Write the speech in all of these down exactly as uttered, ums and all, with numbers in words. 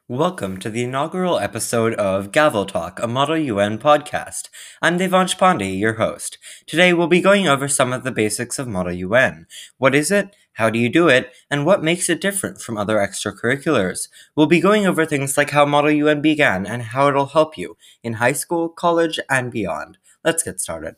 Welcome to the inaugural episode of Gavel Talk, a Model U N podcast. I'm Devansh Pandey, your host. Today we'll be going over some of the basics of Model U N. What is it? How do you do it? And what makes it different from other extracurriculars? We'll be going over things like how Model U N began and how it'll help you in high school, college, and beyond. Let's get started.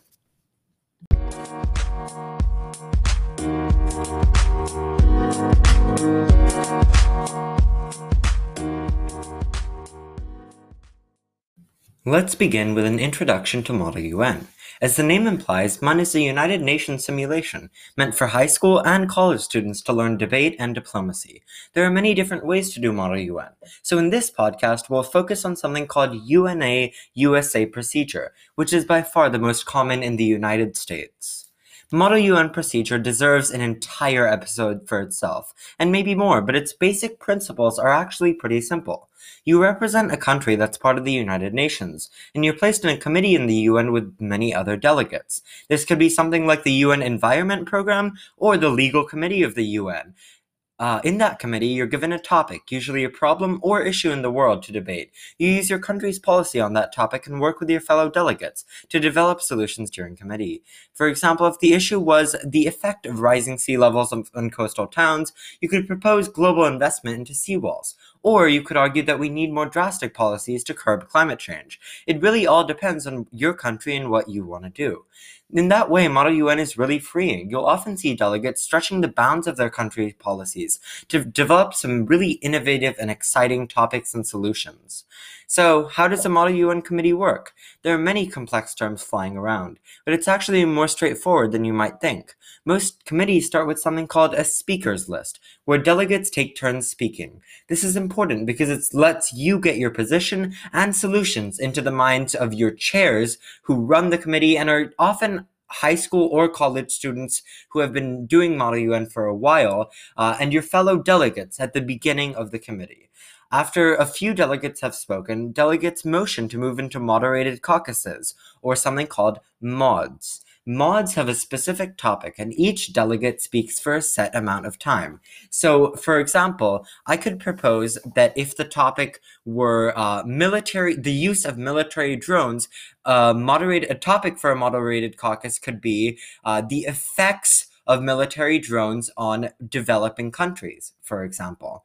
Let's begin with an introduction to Model U N. As the name implies, M U N is a United Nations simulation meant for high school and college students to learn debate and diplomacy. There are many different ways to do Model U N, so in this podcast we'll focus on something called U N A U S A procedure, which is by far the most common in the United States. Model U N procedure deserves an entire episode for itself, and maybe more, but its basic principles are actually pretty simple. You represent a country that's part of the United Nations, and you're placed in a committee in the U N with many other delegates. This could be something like the U N Environment Program or the Legal Committee of the U N. Uh, in that committee, you're given a topic, usually a problem or issue in the world, to debate. You use your country's policy on that topic and work with your fellow delegates to develop solutions during committee. For example, if the issue was the effect of rising sea levels on coastal towns, you could propose global investment into seawalls. Or you could argue that we need more drastic policies to curb climate change. It really all depends on your country and what you want to do. In that way, Model U N is really freeing. You'll often see delegates stretching the bounds of their country's policies to develop some really innovative and exciting topics and solutions. So, how does a Model U N committee work? There are many complex terms flying around, but it's actually more straightforward than you might think. Most committees start with something called a speakers list, where delegates take turns speaking. This is important because it lets you get your position and solutions into the minds of your chairs who run the committee and are often high school or college students who have been doing Model U N for a while, uh, and your fellow delegates at the beginning of the committee. After a few delegates have spoken, delegates motion to move into moderated caucuses, or something called mods. Mods have a specific topic, and each delegate speaks for a set amount of time. So, for example, I could propose that if the topic were uh, military, the use of military drones, uh, moderate, a topic for a moderated caucus could be uh, the effects of military drones on developing countries, for example.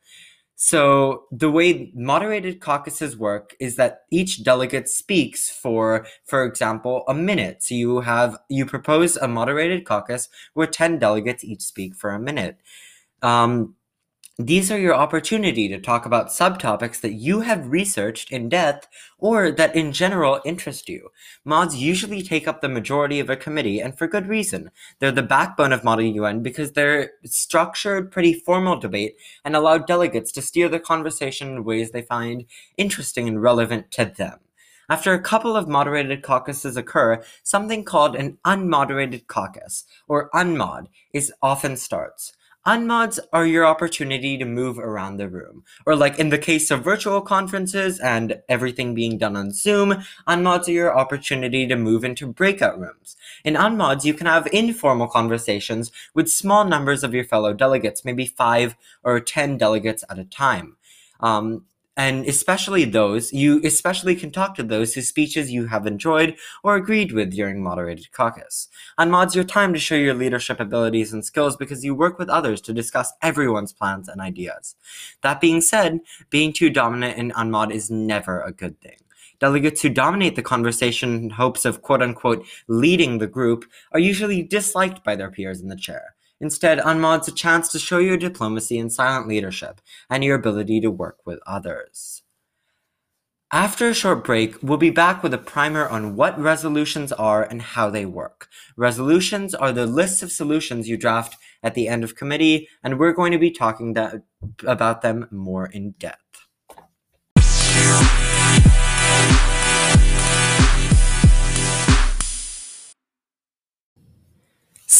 So the way moderated caucuses work is that each delegate speaks for, for example, a minute. So you have, you propose a moderated caucus where ten delegates each speak for a minute. Um, These are your opportunity to talk about subtopics that you have researched in depth or that in general interest you. Mods usually take up the majority of a committee, and for good reason. They're the backbone of Model U N because they're structured, pretty formal debate and allow delegates to steer the conversation in ways they find interesting and relevant to them. After a couple of moderated caucuses occur, something called an unmoderated caucus, or unmod, is often starts. Unmods are your opportunity to move around the room. Or like in the case of virtual conferences and everything being done on Zoom, unmods are your opportunity to move into breakout rooms. In unmods, you can have informal conversations with small numbers of your fellow delegates, maybe five or ten delegates at a time. Um, And especially those, you especially can talk to those whose speeches you have enjoyed or agreed with during moderated caucus. Unmod's your time to show your leadership abilities and skills because you work with others to discuss everyone's plans and ideas. That being said, being too dominant in unmod is never a good thing. Delegates who dominate the conversation in hopes of quote-unquote leading the group are usually disliked by their peers in the chair. Instead, unmod's a chance to show your diplomacy and silent leadership, and your ability to work with others. After a short break, we'll be back with a primer on what resolutions are and how they work. Resolutions are the lists of solutions you draft at the end of committee, and we're going to be talking that, about them more in depth.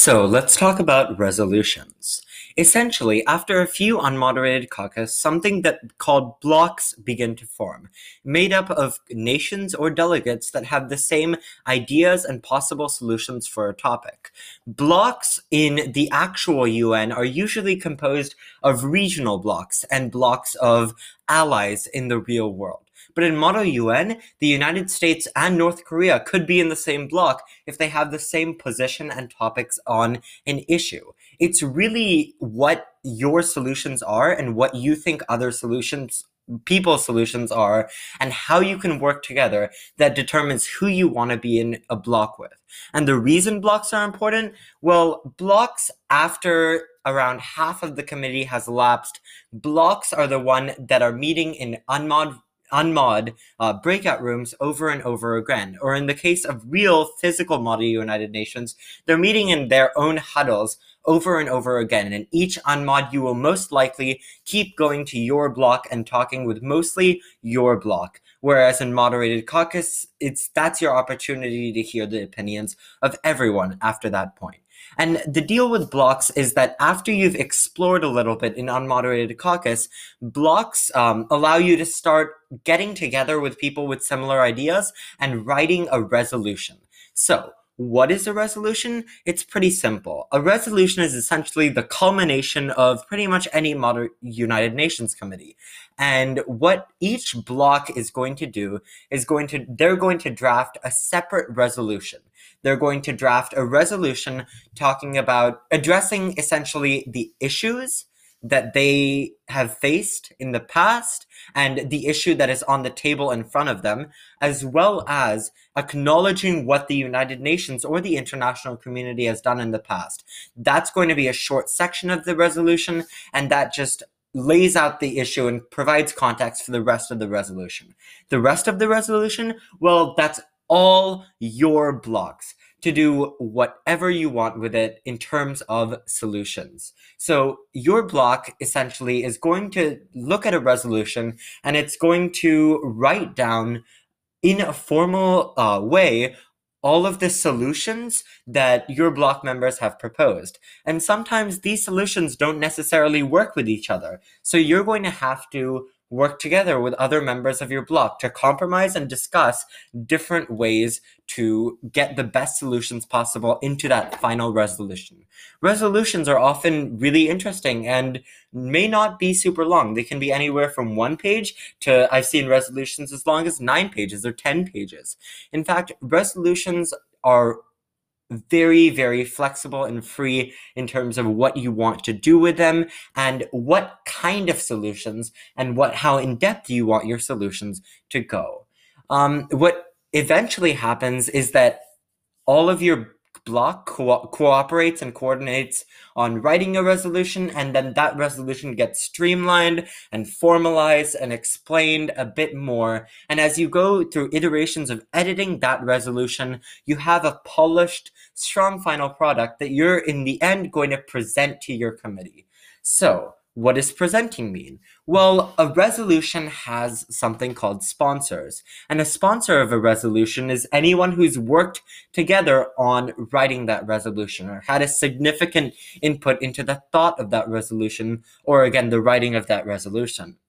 So let's talk about resolutions. Essentially, after a few unmoderated caucus, something that called blocks begin to form, made up of nations or delegates that have the same ideas and possible solutions for a topic. Blocks in the actual U N are usually composed of regional blocks and blocks of allies in the real world. But in Model U N, the United States and North Korea could be in the same block if they have the same position and topics on an issue. It's really what your solutions are and what you think other solutions, people's solutions are, and how you can work together that determines who you want to be in a block with. And the reason blocks are important? Well, blocks after around half of the committee has elapsed, blocks are the one that are meeting in unmod unmod uh, breakout rooms over and over again. Or in the case of real physical Model United Nations, they're meeting in their own huddles over and over again. And in each unmod, you will most likely keep going to your block and talking with mostly your block. Whereas in moderated caucus, it's that's your opportunity to hear the opinions of everyone after that point. And the deal with blocks is that after you've explored a little bit in unmoderated caucus, blocks um, allow you to start getting together with people with similar ideas and writing a resolution. So, what is a resolution? It's pretty simple. A resolution is essentially the culmination of pretty much any modern United Nations committee. And what each block is going to do is going to, they're going to draft a separate resolution. They're going to draft a resolution talking about addressing essentially the issues that they have faced in the past and the issue that is on the table in front of them, as well as acknowledging what the United Nations or the international community has done in the past. That's going to be a short section of the resolution, and that just lays out the issue and provides context for the rest of the resolution. The rest of the resolution, well, that's all your blocks to do whatever you want with it in terms of solutions. So your block essentially is going to look at a resolution and it's going to write down in a formal uh, way all of the solutions that your block members have proposed. And sometimes these solutions don't necessarily work with each other. So you're going to have to work together with other members of your block to compromise and discuss different ways to get the best solutions possible into that final resolution. Resolutions are often really interesting and may not be super long. They can be anywhere from one page to, I've seen resolutions as long as nine pages or ten pages. In fact, resolutions are very, very flexible and free in terms of what you want to do with them and what kind of solutions and what how in-depth you want your solutions to go. Um, what eventually happens is that all of your block co- cooperates and coordinates on writing a resolution, and then that resolution gets streamlined and formalized and explained a bit more. And as you go through iterations of editing that resolution, you have a polished, strong final product that you're in the end going to present to your committee. So, what does presenting mean? Well, a resolution has something called sponsors. And a sponsor of a resolution is anyone who's worked together on writing that resolution or had a significant input into the thought of that resolution or, again, the writing of that resolution.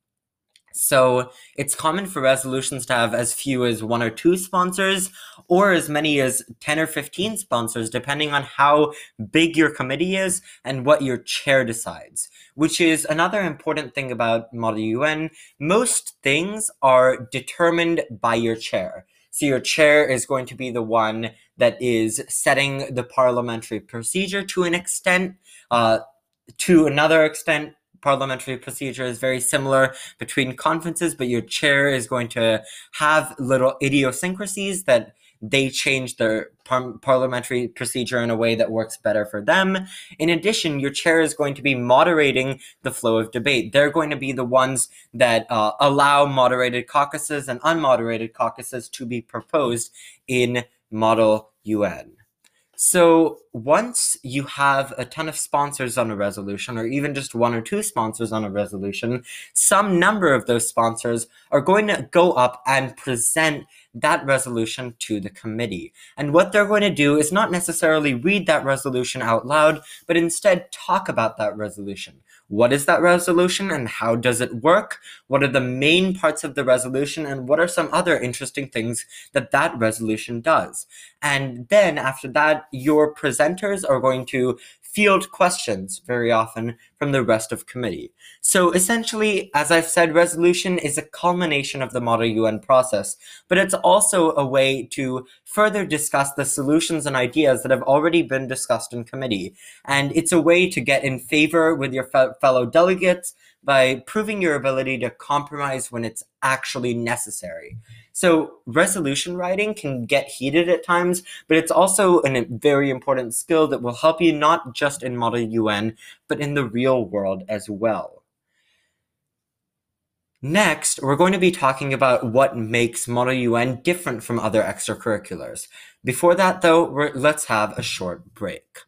So it's common for resolutions to have as few as one or two sponsors or as many as ten or fifteen sponsors, depending on how big your committee is and what your chair decides, which is another important thing about Model U N. Most things are determined by your chair. So your chair is going to be the one that is setting the parliamentary procedure to an extent. Uh, to another extent, parliamentary procedure is very similar between conferences, but your chair is going to have little idiosyncrasies that they change their par- parliamentary procedure in a way that works better for them. In addition, your chair is going to be moderating the flow of debate. They're going to be the ones that uh, allow moderated caucuses and unmoderated caucuses to be proposed in Model U N. So once you have a ton of sponsors on a resolution, or even just one or two sponsors on a resolution, some number of those sponsors are going to go up and present that resolution to the committee. And what they're going to do is not necessarily read that resolution out loud, but instead talk about that resolution. What is that resolution and how does it work? What are the main parts of the resolution, and what are some other interesting things that that resolution does? And then after that, your presenters are going to field questions very often from the rest of committee. So essentially, as I've said, resolution is a culmination of the Model U N process, but it's also a way to further discuss the solutions and ideas that have already been discussed in committee. And it's a way to get in favor with your fe- fellow delegates by proving your ability to compromise when it's actually necessary. So resolution writing can get heated at times, but it's also a very important skill that will help you not just in Model U N, but in the real world as well. Next, we're going to be talking about what makes Model U N different from other extracurriculars. Before that, though, we're, let's have a short break.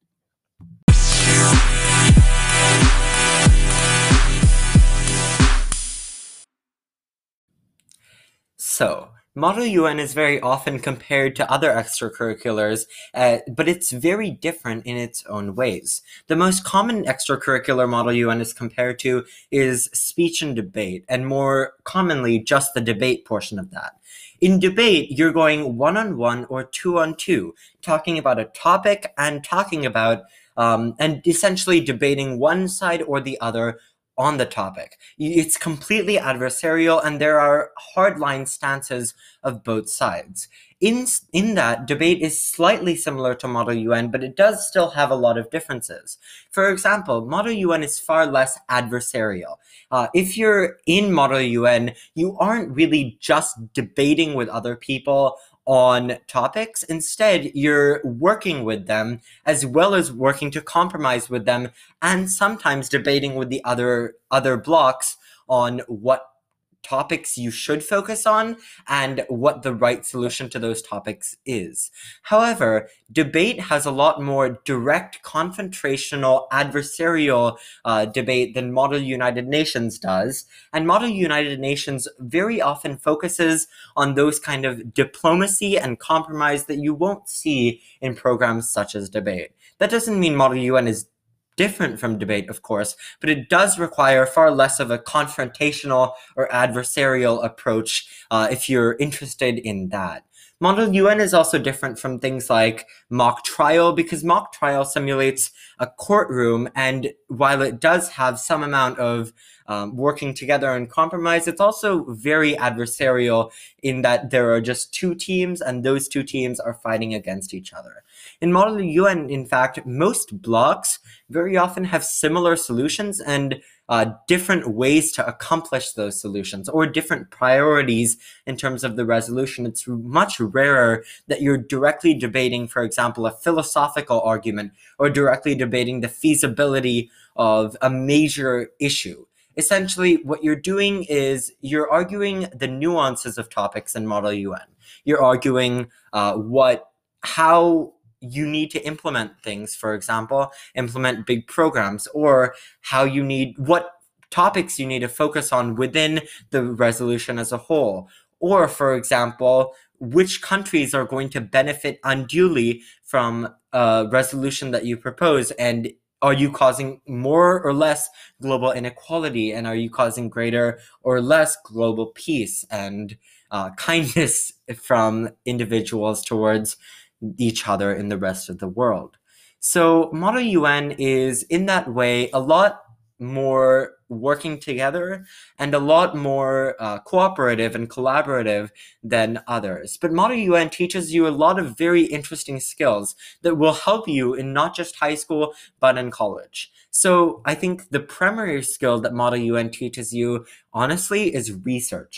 So, Model U N is very often compared to other extracurriculars, uh, but it's very different in its own ways. The most common extracurricular Model U N is compared to is speech and debate, and more commonly, just the debate portion of that. In debate, you're going one-on-one or two-on-two, talking about a topic and talking about, um, and essentially debating one side or the other on the topic. It's completely adversarial, and there are hardline stances of both sides. In, in that, debate is slightly similar to Model U N, but it does still have a lot of differences. For example, Model U N is far less adversarial. Uh, if you're in Model U N, you aren't really just debating with other people on topics. Instead, you're working with them as well as working to compromise with them, and sometimes debating with the other other blocks on what topics you should focus on and what the right solution to those topics is. However, debate has a lot more direct, confrontational, adversarial uh, debate than Model United Nations does, and Model United Nations very often focuses on those kind of diplomacy and compromise that you won't see in programs such as debate. That doesn't mean Model U N is different from debate, of course, but it does require far less of a confrontational or adversarial approach uh, if you're interested in that. Model U N is also different from things like mock trial, because mock trial simulates a courtroom, and while it does have some amount of um, working together and compromise, it's also very adversarial in that there are just two teams, and those two teams are fighting against each other. In Model U N, in fact, most blocks very often have similar solutions and uh, different ways to accomplish those solutions, or different priorities in terms of the resolution. It's much rarer that you're directly debating, for example, a philosophical argument, or directly debating the feasibility of a major issue. Essentially, what you're doing is you're arguing the nuances of topics in Model U N. You're arguing uh, what, how you need to implement things, for example, implement big programs, or how you need, what topics you need to focus on within the resolution as a whole. Or, for example, which countries are going to benefit unduly from a resolution that you propose, and are you causing more or less global inequality, and are you causing greater or less global peace and uh, kindness from individuals towards each other in the rest of the world. So Model U N is, in that way, a lot more working together and a lot more uh, cooperative and collaborative than others. But Model U N teaches you a lot of very interesting skills that will help you in not just high school, but in college. So I think the primary skill that Model U N teaches you, honestly, is research.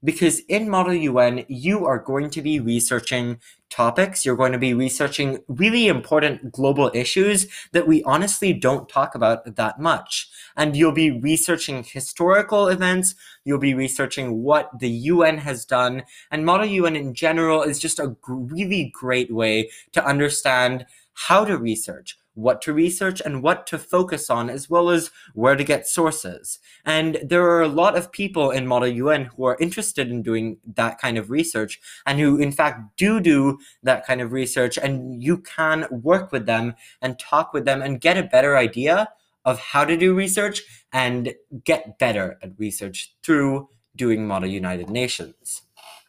Because in Model U N, you are going to be researching topics, you're going to be researching really important global issues that we honestly don't talk about that much. And you'll be researching historical events, you'll be researching what the U N has done, and Model U N in general is just a really great way to understand how to research, what to research, and what to focus on, as well as where to get sources. And there are a lot of people in Model U N who are interested in doing that kind of research, and who in fact do do that kind of research, and you can work with them and talk with them and get a better idea of how to do research and get better at research through doing Model United Nations.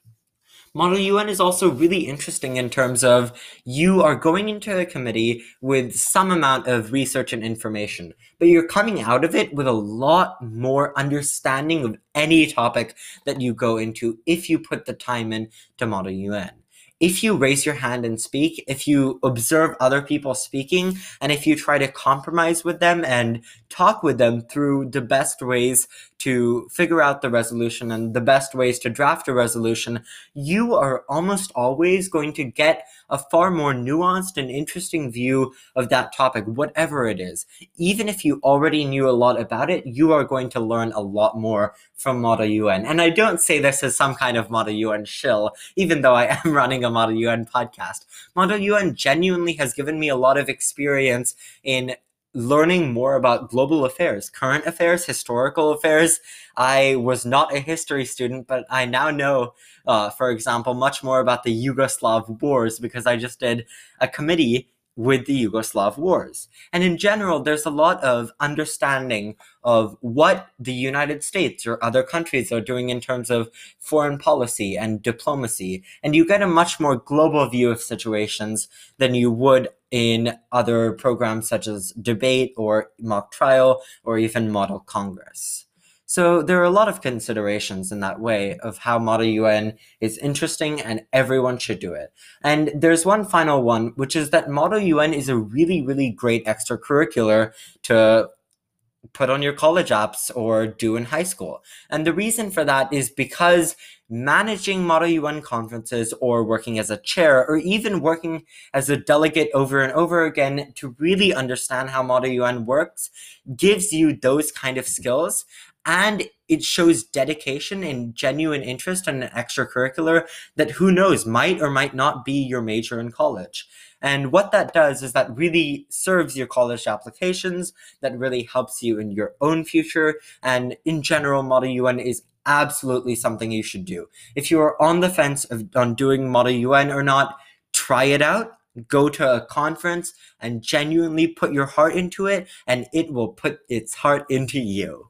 Model U N is also really interesting in terms of you are going into a committee with some amount of research and information, but you're coming out of it with a lot more understanding of any topic that you go into if you put the time in to Model U N. If you raise your hand and speak, if you observe other people speaking, and if you try to compromise with them and talk with them through the best ways to figure out the resolution and the best ways to draft a resolution, you are almost always going to get a far more nuanced and interesting view of that topic, whatever it is. Even if you already knew a lot about it, you are going to learn a lot more from Model U N. And I don't say this as some kind of Model U N shill, even though I am running a Model U N podcast. Model U N genuinely has given me a lot of experience in learning more about global affairs, current affairs, historical affairs. I was not a history student, but I now know, uh, for example, much more about the Yugoslav wars because I just did a committee with the Yugoslav wars. And in general, there's a lot of understanding of what the United States or other countries are doing in terms of foreign policy and diplomacy. And you get a much more global view of situations than you would in other programs such as debate or mock trial or even Model Congress. So there are a lot of considerations in that way of how Model U N is interesting and everyone should do it. And there's one final one, which is that Model U N is a really, really great extracurricular to put on your college apps or do in high school. And the reason for that is because managing Model U N conferences or working as a chair or even working as a delegate over and over again to really understand how Model U N works gives you those kind of skills. And it shows dedication and genuine interest in an extracurricular that who knows might or might not be your major in college. And what that does is that really serves your college applications, that really helps you in your own future. And in general, Model U N is absolutely something you should do. If you are on the fence of on doing Model U N or not, try it out. Go to a conference and genuinely put your heart into it, and it will put its heart into you.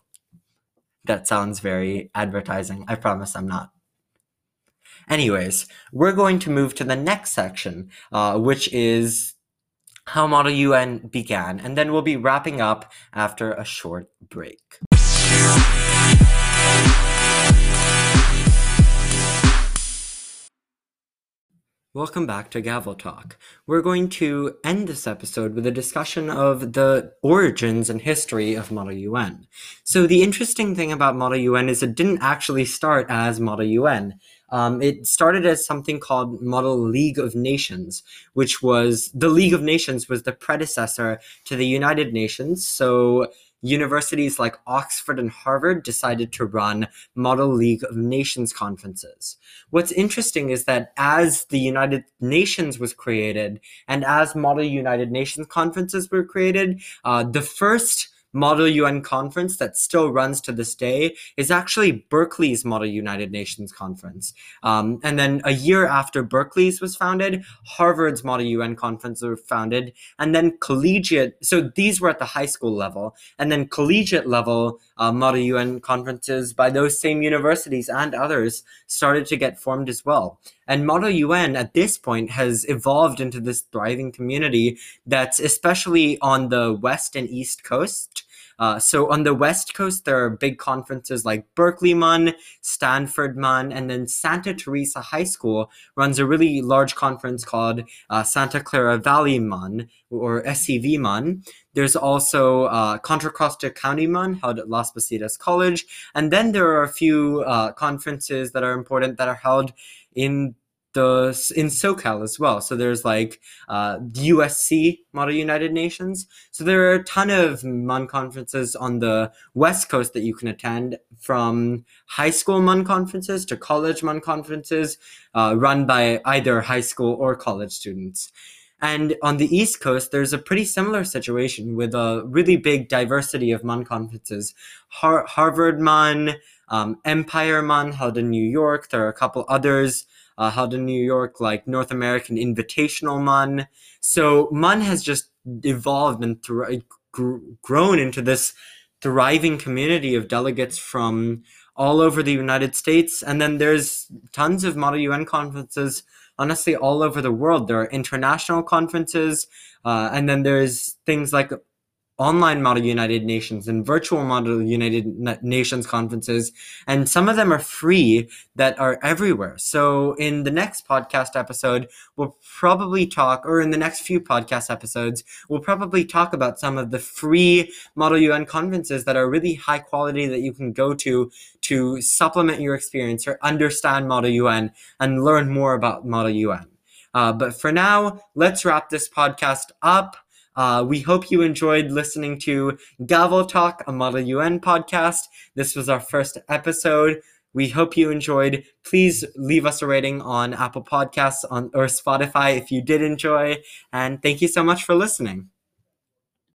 That sounds very advertising. I promise I'm not. Anyways, we're going to move to the next section, uh, which is how Model U N began, and then we'll be wrapping up after a short break. Welcome back to Gavel Talk. We're going to end this episode with a discussion of the origins and history of Model U N. So the interesting thing about Model U N is it didn't actually start as Model U N. Um, it started as something called Model League of Nations, which was, the League of Nations was the predecessor to the United Nations. So universities like Oxford and Harvard decided to run Model League of Nations conferences. What's interesting is that as the United Nations was created and as Model United Nations conferences were created, uh, the first Model U N conference that still runs to this day is actually Berkeley's Model United Nations conference. Um, and then a year after Berkeley's was founded, Harvard's Model U N conference was founded, and then collegiate, so these were at the high school level, and then collegiate level uh, Model U N conferences by those same universities and others started to get formed as well. And Model U N at this point has evolved into this thriving community that's especially on the West and East Coast. Uh, so on the West Coast, there are big conferences like Berkeley Mun, Stanford Mun, and then Santa Teresa High School runs a really large conference called uh, Santa Clara Valley Mun, or S C V Mun. There's also uh, Contra Costa County Mun, held at Las Positas College. And then there are a few uh, conferences that are important that are held in the in SoCal as well. So there's like uh, U S C, Model United Nations. So there are a ton of Mun conferences on the West Coast that you can attend, from high school Mun conferences to college Mun conferences uh, run by either high school or college students. And on the East Coast, there's a pretty similar situation with a really big diversity of Mun conferences. Har- Harvard Mun, um, Empire Mun held in New York. There are a couple others uh, held in New York, like North American Invitational Mun. So Mun has just evolved and th- gr- grown into this thriving community of delegates from all over the United States. And then there's tons of Model U N conferences honestly all over the world. There are international conferences, uh, and then there's things like online Model United Nations and virtual Model United Nations conferences, and some of them are free that are everywhere. So in the next podcast episode, we'll probably talk, or in the next few podcast episodes, we'll probably talk about some of the free Model U N conferences that are really high quality that you can go to to supplement your experience or understand Model U N and learn more about Model U N. Uh, but for now, let's wrap this podcast up. Uh, we hope you enjoyed listening to Gavel Talk, a Model U N podcast. This was our first episode. We hope you enjoyed. Please leave us a rating on Apple Podcasts on or Spotify if you did enjoy. And thank you so much for listening.